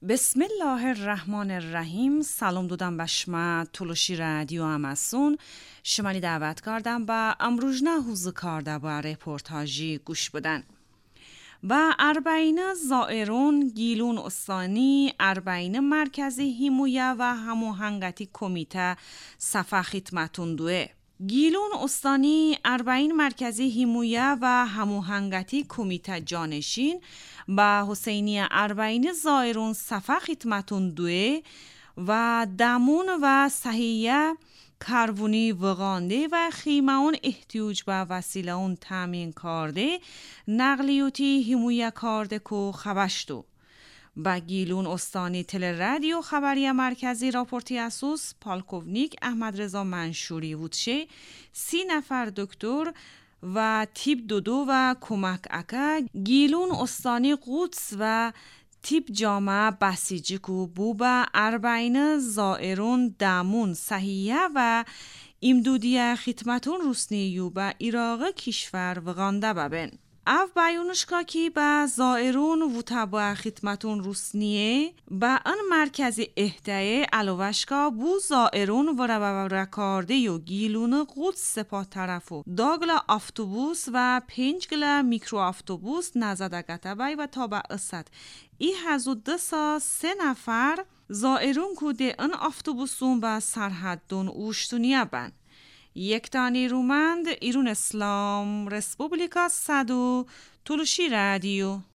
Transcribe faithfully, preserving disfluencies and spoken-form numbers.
بسم الله الرحمن الرحیم. سلام دادم به شما تلوشی رادیو اماسون. شمانی دعوت کردم با امروژنا حوزه کرده با رپورتاجی گوش بدن. و اربعین زائرون گیلون استانی اربعین مرکزی حمایه و هماهنگی کمیته صفا خدمتون دوه. گیلون استانی اربعین مرکزی حمایه و هماهنگی کمیته جانشین با حسینی اربعین زائرون صفا خدمتون دوه و دامون و صحیه کاربونی وغانده و خیمه اون احتیاج به وسیله اون تامین کرده نقلیوتی حمایه کرده که خبشتو. با گیلون استانی تل رادیو خبری مرکزی راپورتی اسوس پالکوونیک احمد رضا منشوری وودشه سی نفر دکتر و تیپ دودو و کمک اکا گیلون استانی قدس و تیپ جامعه بسیجی کو بوبا اربعین زائرون دامون صحیحه و امدودیه خدمتون روسنیو با ایراغ کشور وغانده ببن. او بیانشکا کی با زائرون و تبا خدمتون روسنیه با ان مرکزی اهدایه علوشکا بو زائرون و رو رکارده یو گیلون قدس سپاه طرفو داگلا افتوبوس و پنجگلا میکرو افتوبوس نزدگته بای و تا با اسد ای هزو دسا سه نفر زائرون کوده ان افتوبوسون با سرحدون اوشتونیه بن. یک تانی رومند ایرون اسلام رسپوبلیکا صدو تلوشی رادیو.